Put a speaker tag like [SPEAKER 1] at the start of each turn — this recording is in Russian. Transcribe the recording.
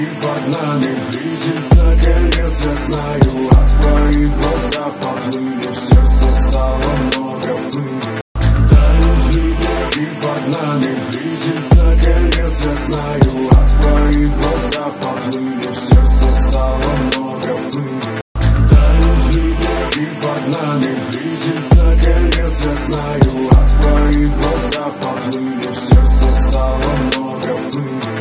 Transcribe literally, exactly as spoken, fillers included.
[SPEAKER 1] и под нами близится конец, я знаю. А твои глаза поплыли, в сердце стало много пыли. Тают линии и под нами близится конец, я знаю. А твои глаза поплыли, в сердце стало много пыли. Тают линии и под нами близится конец, я знаю. А твои глаза поплыли, в сердце стало много пыли.